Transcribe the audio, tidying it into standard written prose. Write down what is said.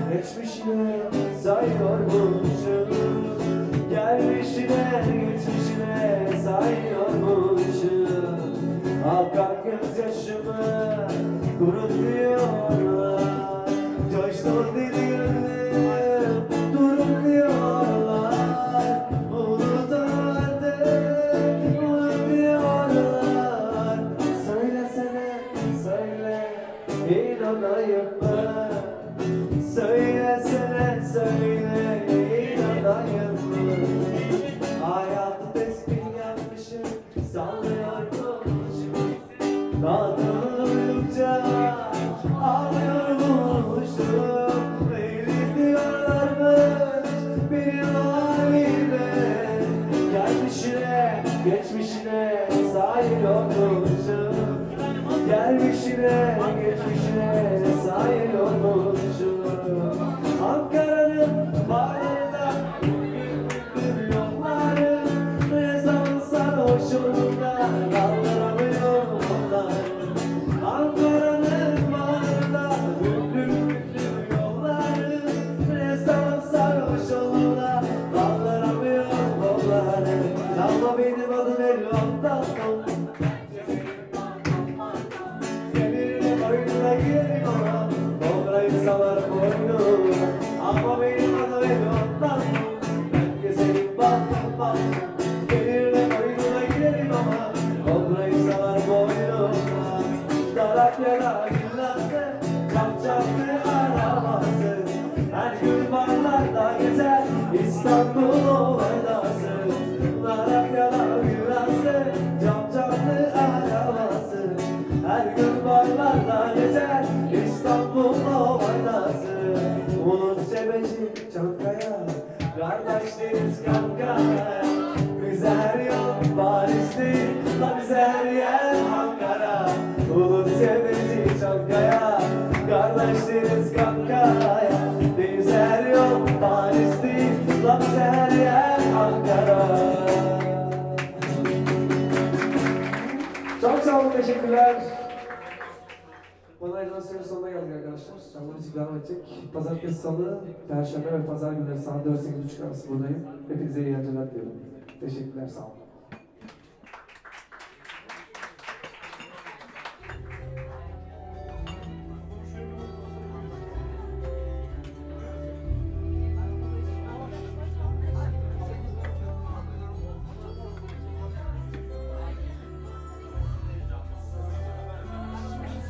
geçmişine sayıyormuşum. Gelmişine geçmişine sayıyormuşum. Hakikat gözyaşımı kurutuyorlar. Coştu dilim durun diyorlar. Unut artık unut diyorlar. Söylesene söyle inanayım mı? Söylesene söyle inanayım mı? Hayatı tesbih yapmışım sallıyormuşum. Dağıtıldıkça ağlıyormuşum. Beni diyorlarmış benim halime. Gelmişine geçmişine sayıyormuşum. Gelmişine geçmişine sayıyormuşum. Ankara'nın bağrında büyük yolları, ne zaman sarhoşluğunda kaldıramıyorlar. Ankara'nın bağrında büyük yolları, ne zaman sarhoşluğunda kaldıramıyorlar. Ama benim adım Elvan'dan girerim ama Dobrayı salarım boynuna. Ama benim adım Elvan'dan ben gezerim baktım baktım. Gelirle boynuna girerim ama Dobrayı salarım boynuna. Darakya'da güllerse çapçaklı araması. Her gün barlarda gezer İstanbul ovaydası. Darakya'da güllerse çapçaklı araması. Her gün barlarda gezer İstanbul ovaydası. Unut Cebeci Çankaya, kardeşleriz Kankaya. Biz her yol Paris'ti, la biz her yer Ankara. Unut Cebeci Çankaya, kardeşleriz Kankaya. Biz her yol Paris'ti, la biz her yer Ankara. Çok sağ olun, teşekkürler. Bana ayrılan sürenin sonuna geldik arkadaşlar. Canlı müzik devam edecek. Pazartesi, salı, perşembe ve pazar günleri saat 4-8.30 arası buradayım. Hepinize iyi eğlenceler diliyorum. Teşekkürler, sağ olun.